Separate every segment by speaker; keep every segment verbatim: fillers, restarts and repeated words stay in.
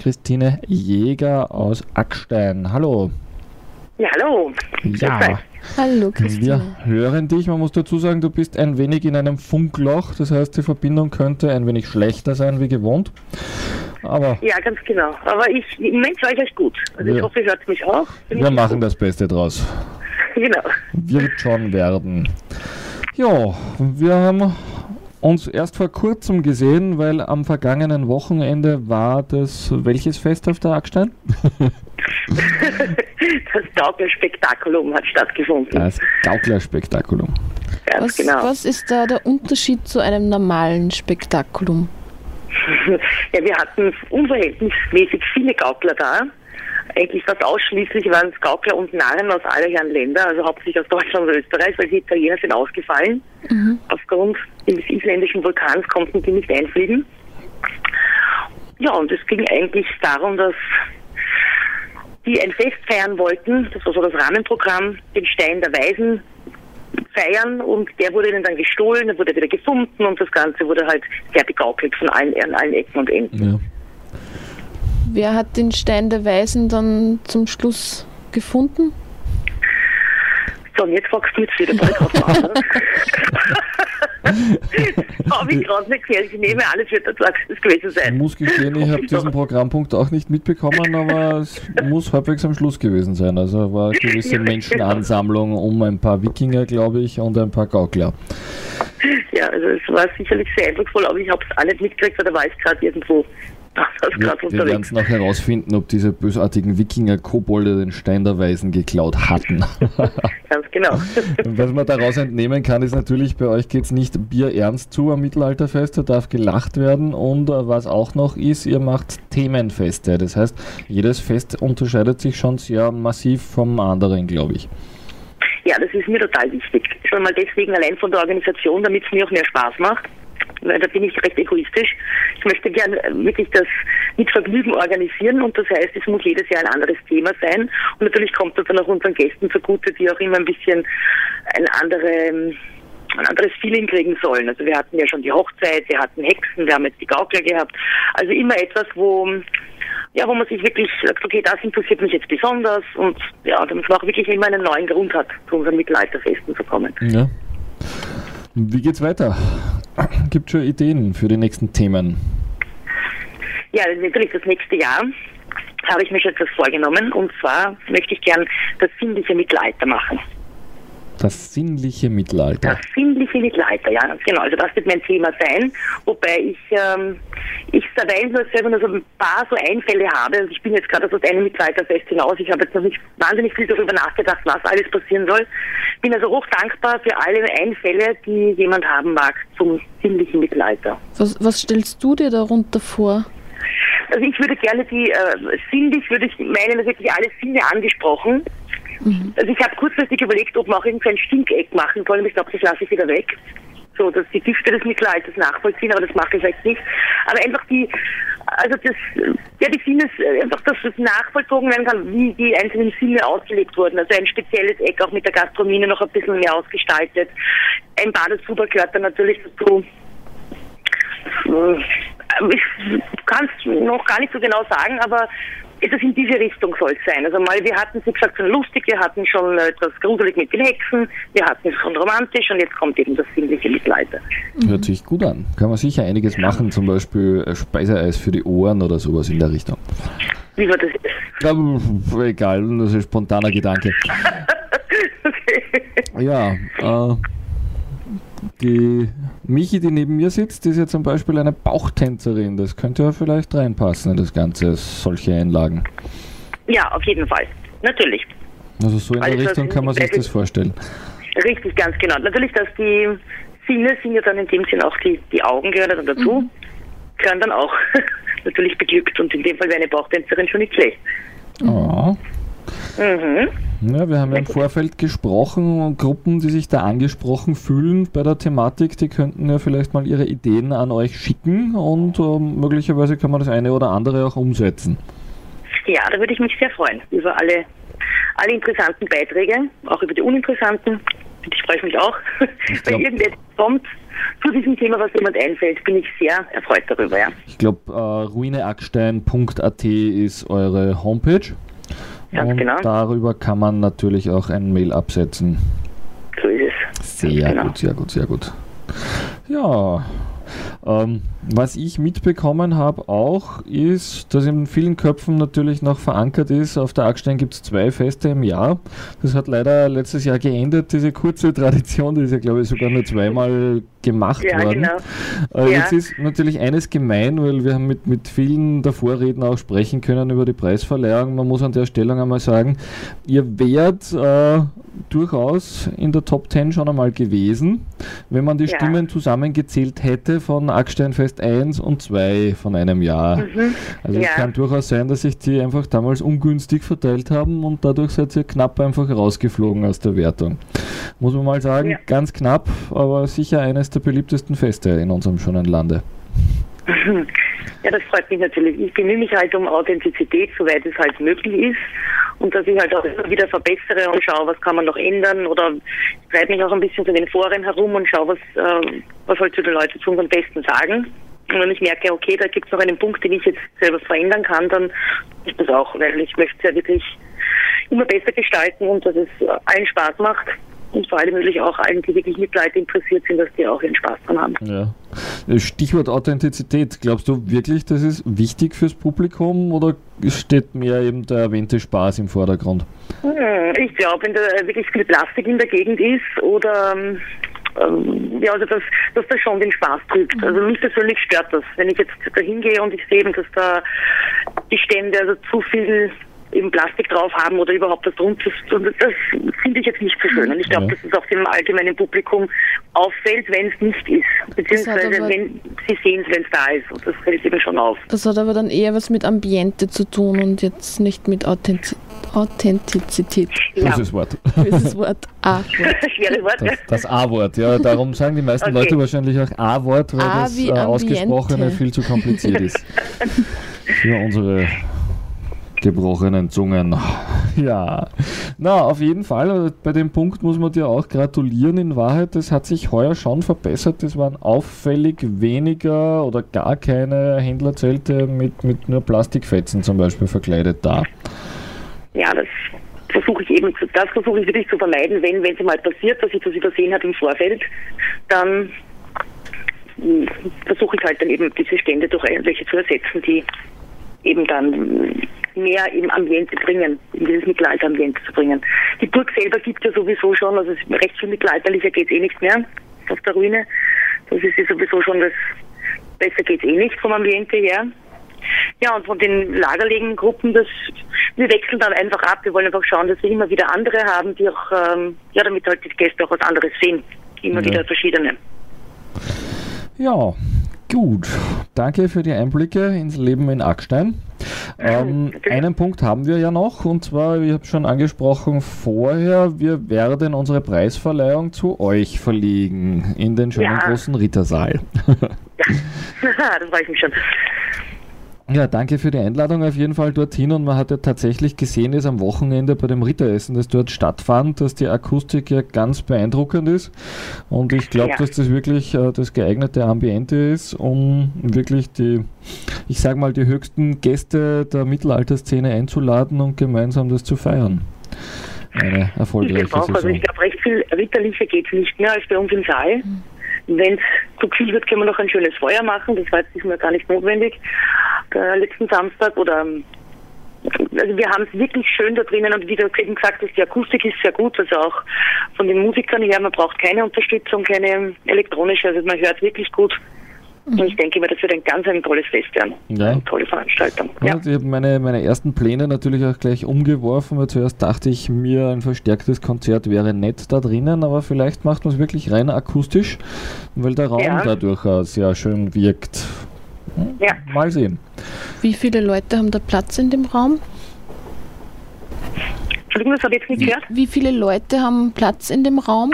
Speaker 1: Christine Jäger aus Ackstein. Hallo.
Speaker 2: Ja, hallo.
Speaker 1: Ja.
Speaker 3: Hallo Christine.
Speaker 1: Wir hören dich. Man muss dazu sagen, du bist ein wenig in einem Funkloch. Das heißt, die Verbindung könnte ein wenig schlechter sein wie gewohnt. Aber
Speaker 2: ja, ganz genau. Aber ich, im Moment höre ich euch gut. Also
Speaker 1: wir,
Speaker 2: ich hoffe, ihr hört mich auch. Bin
Speaker 1: wir
Speaker 2: ich
Speaker 1: machen
Speaker 2: gut?
Speaker 1: das Beste draus.
Speaker 2: Genau.
Speaker 1: Wird schon werden. Ja, wir haben uns erst vor kurzem gesehen, weil am vergangenen Wochenende war das, welches Fest auf der Ackstein?
Speaker 2: Das Gauklerspektakulum hat stattgefunden.
Speaker 1: Das Gauklerspektakulum.
Speaker 2: Ganz
Speaker 3: Was,
Speaker 2: genau.
Speaker 3: was ist da der Unterschied zu einem normalen Spektakulum?
Speaker 2: Ja, wir hatten unverhältnismäßig viele Gaukler da. Eigentlich fast ausschließlich waren es Gaukler und Narren aus aller Herren Länder, also hauptsächlich aus Deutschland und Österreich, weil die Italiener sind ausgefallen. Mhm. Aufgrund des isländischen Vulkans konnten die nicht einfliegen. Ja, und es ging eigentlich darum, dass die ein Fest feiern wollten, das war so das Rahmenprogramm, den Stein der Weisen feiern, und der wurde ihnen dann gestohlen, dann wurde er wieder gefunden und das Ganze wurde halt sehr begaukelt von allen, an allen Ecken und Enden. Ja.
Speaker 3: Wer hat den Stein der Weisen dann zum Schluss gefunden?
Speaker 2: So, und jetzt fragst du mich wieder bald drauf an. Habe ich gerade nicht gehört. Ich nehme an, es wird das gewesen sein.
Speaker 1: Ich muss gestehen, ich habe diesen Programmpunkt auch nicht mitbekommen, aber es muss halbwegs am Schluss gewesen sein. Also war eine gewisse Menschenansammlung um ein paar Wikinger, glaube ich, und ein paar Gaukler. Ja, also es war sicherlich sehr eindrucksvoll, aber ich habe es auch nicht mitgekriegt, weil da war ich gerade irgendwo. Wir, wir werden es noch herausfinden, ob diese bösartigen Wikinger-Kobolde den Stein der Weisen geklaut hatten.
Speaker 2: Ganz genau.
Speaker 1: Und was man daraus entnehmen kann, ist natürlich, bei euch geht es nicht bierernst zu am Mittelalterfest, da darf gelacht werden, und was auch noch ist, ihr macht Themenfeste. Das heißt, jedes Fest unterscheidet sich schon sehr massiv vom anderen, glaube ich.
Speaker 2: Ja, das ist mir total wichtig. Schon mal deswegen allein von der Organisation, damit es mir auch mehr Spaß macht. Weil da bin ich recht egoistisch. Ich möchte gerne wirklich das mit Vergnügen organisieren, und das heißt, es muss jedes Jahr ein anderes Thema sein. Und natürlich kommt das dann auch unseren Gästen zugute, die auch immer ein bisschen ein, andere, ein anderes Feeling kriegen sollen. Also wir hatten ja schon die Hochzeit, wir hatten Hexen, wir haben jetzt die Gaukler gehabt. Also immer etwas, wo, ja, wo man sich wirklich sagt, okay, das interessiert mich jetzt besonders, und ja, damit man auch wirklich immer einen neuen Grund hat, zu unseren Mittelalterfesten zu kommen.
Speaker 1: Ja. Wie geht's weiter? Gibt es schon Ideen für die nächsten Themen?
Speaker 2: Ja, natürlich das nächste Jahr habe ich mir schon etwas vorgenommen, und zwar möchte ich gern das sinnliche Mittelalter machen.
Speaker 1: Das sinnliche Mittelalter?
Speaker 2: Das sinnliche Mittelalter, ja, ganz genau. Also das wird mein Thema sein, wobei ich ähm, ich derweil nur selber nur so ein paar so Einfälle habe. Also ich bin jetzt gerade aus einem Mittelalterfest hinaus. Ich habe jetzt noch nicht wahnsinnig viel darüber nachgedacht, was alles passieren soll. Bin also hoch dankbar für alle Einfälle, die jemand haben mag zum sinnlichen Mittelalter.
Speaker 3: Was, was stellst du dir darunter vor?
Speaker 2: Also ich würde gerne die, äh, sinnlich würde ich meinen, wirklich alle Sinne angesprochen. Mhm. Also ich habe kurzfristig überlegt, ob man auch irgendein Stinkeck machen soll, aber ich glaube, das lasse ich wieder weg. So, dass die Düfte des Mittelalters nachvollziehen, aber das mache ich vielleicht nicht. Aber einfach die, also das, ja, die Sinne, einfach, dass das nachvollzogen werden kann, wie die einzelnen Sinne ausgelegt wurden. Also ein spezielles Eck auch mit der Gastronomie noch ein bisschen mehr ausgestaltet. Ein Badezuber gehört dann natürlich dazu. Ich kann es noch gar nicht so genau sagen, aber etwas in diese Richtung soll es sein. Also mal, wir hatten es, wie gesagt, schon lustig, wir hatten schon etwas gruselig mit den Hexen, wir hatten es schon romantisch, und jetzt kommt eben das sinnliche Mittelalter.
Speaker 1: Hört sich gut an. Kann man sicher einiges machen, zum Beispiel Speiseeis für die Ohren oder sowas in der Richtung.
Speaker 2: Wie war das jetzt?
Speaker 1: Ja, egal, das ist ein spontaner Gedanke.
Speaker 2: Okay.
Speaker 1: Ja, äh, die Michi, die neben mir sitzt, ist ja zum Beispiel eine Bauchtänzerin. Das könnte ja vielleicht reinpassen in das Ganze, solche Einlagen.
Speaker 2: Ja, auf jeden Fall. Natürlich.
Speaker 1: Also so in der
Speaker 2: Also
Speaker 1: Richtung kann man sich das vorstellen.
Speaker 2: Richtig, ganz genau. Natürlich, dass die Sinne sind ja dann in dem Sinn auch die, die Augen gehören dann dazu, mhm. gehören dann auch natürlich beglückt, und in dem Fall wäre eine Bauchtänzerin schon nicht schlecht.
Speaker 1: Oh.
Speaker 2: Mhm.
Speaker 1: Ja, wir haben ja im Vorfeld gesprochen, und Gruppen, die sich da angesprochen fühlen bei der Thematik, die könnten ja vielleicht mal ihre Ideen an euch schicken, und äh, möglicherweise kann man das eine oder andere auch umsetzen.
Speaker 2: Ja, da würde ich mich sehr freuen über alle, alle interessanten Beiträge, auch über die uninteressanten. ich freue mich auch. Wenn irgendetwas kommt zu diesem Thema, was jemand einfällt, bin ich sehr erfreut darüber. Ja.
Speaker 1: Ich glaube, äh, ruineackstein punkt a t ist eure Homepage.
Speaker 2: Ganz
Speaker 1: und
Speaker 2: genau.
Speaker 1: Darüber kann man natürlich auch ein Mail absetzen.
Speaker 2: So ist es.
Speaker 1: Sehr
Speaker 2: genau.
Speaker 1: gut, sehr gut, sehr gut. Ja, ähm, was ich mitbekommen habe auch, ist, dass in vielen Köpfen natürlich noch verankert ist, auf der Ackstein gibt es zwei Feste im Jahr. Das hat leider letztes Jahr geendet, diese kurze Tradition, die ist ja glaube ich sogar nur zweimal gemacht
Speaker 2: ja,
Speaker 1: worden.
Speaker 2: Genau.
Speaker 1: Äh,
Speaker 2: ja.
Speaker 1: Jetzt ist natürlich eines gemein, weil wir haben mit, mit vielen der Vorredner auch sprechen können über die Preisverleihung. Man muss an der Stelle einmal sagen, ihr wärt äh, durchaus in der Top zehn schon einmal gewesen, wenn man die
Speaker 2: Ja.
Speaker 1: Stimmen zusammengezählt hätte von Acksteinfest eins und zwei von einem Jahr.
Speaker 2: Mhm.
Speaker 1: Also
Speaker 2: Ja.
Speaker 1: es kann durchaus sein, dass sich die einfach damals ungünstig verteilt haben und dadurch seid ihr knapp einfach rausgeflogen aus der Wertung. Muss man mal sagen,
Speaker 2: Ja.
Speaker 1: ganz knapp, aber sicher eines der beliebtesten Feste in unserem schönen Lande.
Speaker 2: Ja, das freut mich natürlich. Ich bemühe mich halt um Authentizität, soweit es halt möglich ist. Und dass ich halt auch immer wieder verbessere und schaue, was kann man noch ändern. Oder ich treibe mich auch ein bisschen so in den Foren herum und schaue, was, äh, was halt so die Leute zu unserem Besten sagen. Und wenn ich merke, okay, da gibt es noch einen Punkt, den ich jetzt selber verändern kann, dann ist das auch, weil ich möchte es ja wirklich immer besser gestalten und dass es allen Spaß macht. Und vor allem natürlich auch allen, die wirklich mit Leuten interessiert sind, dass die auch ihren Spaß dran haben.
Speaker 1: Ja. Stichwort Authentizität. Glaubst du wirklich, das ist wichtig fürs Publikum oder steht mehr eben der erwähnte Spaß im Vordergrund?
Speaker 2: Hm, ich glaube, wenn da wirklich viel Plastik in der Gegend ist oder ähm, ja, also dass, dass das schon den Spaß trübt. Also mich persönlich stört das. Wenn ich jetzt da hingehe und ich sehe eben, dass da die Stände also zu viel eben Plastik drauf haben oder überhaupt das drunter, das, das finde ich jetzt nicht so schön. Und ich glaube,
Speaker 1: Ja.
Speaker 2: dass es auch dem allgemeinen Publikum auffällt, wenn es nicht ist. Beziehungsweise
Speaker 3: aber-
Speaker 2: wenn sie sehen es, wenn es da ist. Und das fällt eben schon auf.
Speaker 3: Das hat aber dann eher was mit Ambiente zu tun und jetzt nicht mit Authentiz- Authentizität.
Speaker 2: Ja,
Speaker 1: Böses Wort.
Speaker 3: Dieses Wort A-Wort.
Speaker 2: schweres Wort.
Speaker 1: Das, das A-Wort, ja. Darum sagen die meisten
Speaker 2: Okay.
Speaker 1: Leute wahrscheinlich auch A-Wort, weil
Speaker 3: A
Speaker 1: das
Speaker 3: wie
Speaker 1: äh, Ausgesprochene
Speaker 3: Ambiente.
Speaker 1: viel zu kompliziert ist. Für unsere gebrochenen Zungen. Ja, na, auf jeden Fall, also bei dem Punkt muss man dir auch gratulieren. In Wahrheit, das hat sich heuer schon verbessert. Es waren auffällig weniger oder gar keine Händlerzelte mit, mit nur Plastikfetzen zum Beispiel verkleidet da.
Speaker 2: Ja, das versuche ich eben, zu- das versuche ich wirklich zu vermeiden, wenn wenn es mal passiert, dass ich das übersehen habe im Vorfeld, dann mh, versuche ich halt dann eben diese Stände durch irgendwelche zu ersetzen, die eben dann mh, mehr im Ambiente bringen, in dieses Mittelalter-Ambiente zu bringen. Die Burg selber gibt es ja sowieso schon, also es ist recht viel mittelalterlicher geht es eh nicht mehr auf der Ruine. Das ist ja sowieso schon das, besser geht es eh nicht vom Ambiente her. Ja, und von den Lagerlegengruppen, das, wir wechseln dann einfach ab. Wir wollen einfach schauen, dass wir immer wieder andere haben, die auch, ähm, ja, damit halt die Gäste auch was anderes sehen. Immer
Speaker 1: Ja.
Speaker 2: wieder verschiedene.
Speaker 1: Ja, gut. Danke für die Einblicke ins Leben in Ackstein. Ähm, einen Punkt haben wir ja noch, und zwar, ich habe schon angesprochen vorher, wir werden unsere Preisverleihung zu euch verlegen, in den schönen
Speaker 2: Ja.
Speaker 1: großen Rittersaal.
Speaker 2: Ja, das freue ich mich schon.
Speaker 1: Ja, danke für die Einladung auf jeden Fall dorthin, und man hat ja tatsächlich gesehen, dass am Wochenende bei dem Ritteressen, das dort stattfand, dass die Akustik ja ganz beeindruckend ist, und ich glaube,
Speaker 2: Ja.
Speaker 1: dass das wirklich äh, das geeignete Ambiente ist, um wirklich die, ich sage mal, die höchsten Gäste der Mittelalterszene einzuladen und gemeinsam das zu feiern. Eine
Speaker 2: Ich
Speaker 1: erfolgreiche
Speaker 2: denke auch, also
Speaker 1: Saison.
Speaker 2: ich glaube, recht viel ritterlicher geht es nicht mehr als bei uns im Saal. Wenn es zu viel wird, können wir noch ein schönes Feuer machen. Das war jetzt diesmal gar nicht notwendig. Äh, letzten Samstag oder also wir haben es wirklich schön da drinnen, und wie du eben gesagt hast, die Akustik ist sehr gut, also auch von den Musikern her, man braucht keine Unterstützung, keine elektronische, also man hört wirklich gut. Und ich denke mir, das wird ein ganz ein tolles Fest werden.
Speaker 1: Ja.
Speaker 2: Eine tolle Veranstaltung.
Speaker 1: Ja,
Speaker 2: Ja.
Speaker 1: ich habe meine, meine ersten Pläne natürlich auch gleich umgeworfen, weil zuerst dachte ich mir, ein verstärktes Konzert wäre nett da drinnen, aber vielleicht macht man es wirklich rein akustisch, weil der Raum
Speaker 2: Ja.
Speaker 1: dadurch auch sehr schön wirkt. Hm,
Speaker 2: Ja.
Speaker 1: Mal sehen.
Speaker 3: Wie viele Leute haben da Platz in dem Raum?
Speaker 2: Entschuldigung, das habe ich jetzt nicht
Speaker 3: Wie,
Speaker 2: gehört.
Speaker 3: wie viele Leute haben Platz in dem Raum?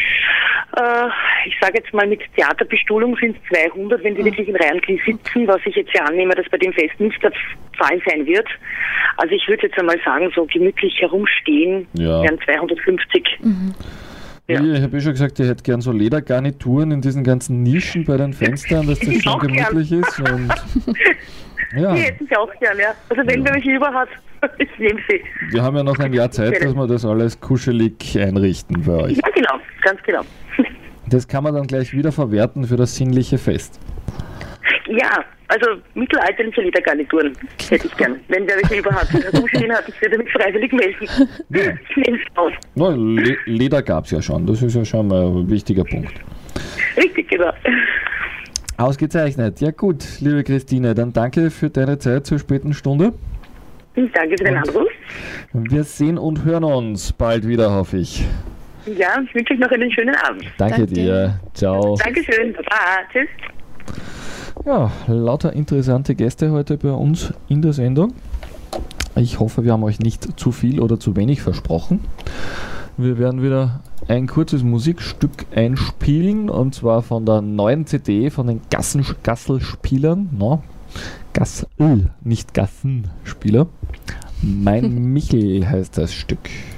Speaker 2: Äh, ich sage jetzt mal, mit Theaterbestuhlung sind es zweihundert, wenn die wirklich in Reihenglied sitzen, was ich jetzt ja annehme, dass bei dem Fest nicht der Fall sein wird. Also ich würde jetzt einmal sagen, so gemütlich herumstehen,
Speaker 1: Ja.
Speaker 2: wären zweihundertfünfzig. Ja.
Speaker 1: Ich habe eh schon gesagt, ich hätte gern so Ledergarnituren in diesen ganzen Nischen bei den Fenstern, dass das
Speaker 2: Ich
Speaker 1: schon
Speaker 2: auch gern.
Speaker 1: gemütlich ist. Und ja,
Speaker 2: Die hätten sie auch gern, ja. Also wenn wer mich über hat, ich nehme sie.
Speaker 1: wir haben ja noch ein Jahr Zeit, dass wir das alles kuschelig einrichten bei euch.
Speaker 2: Ja, genau, ganz genau.
Speaker 1: Das kann man dann gleich wieder verwerten für das sinnliche Fest.
Speaker 2: Ja, also mittelalterliche Ledergarnituren hätte ich gern. Wenn wer mich über hat, der Duschen hat, ich würde mich freiwillig melden.
Speaker 1: Ja.
Speaker 2: Ich nehme es auf.
Speaker 1: Na, Le Leder gab es ja schon, das ist ja schon mal ein wichtiger Punkt.
Speaker 2: Richtig, genau.
Speaker 1: Ausgezeichnet. Ja gut, liebe Christine, dann danke für deine Zeit zur späten Stunde.
Speaker 2: Danke für den
Speaker 1: Und-
Speaker 2: Anruf.
Speaker 1: Wir sehen und hören uns bald wieder, hoffe ich.
Speaker 2: Ja, ich wünsche euch noch einen schönen Abend.
Speaker 1: Danke,
Speaker 3: Danke.
Speaker 1: dir. Ciao.
Speaker 2: Dankeschön. Baba. Tschüss.
Speaker 1: Ja, lauter interessante Gäste heute bei uns in der Sendung. Ich hoffe, wir haben euch nicht zu viel oder zu wenig versprochen. Wir werden wieder ein kurzes Musikstück einspielen, und zwar von der neuen C D von den Gassen Gasselspielern. No, Gassel, nicht Gassenspieler. Mein Michel heißt das Stück.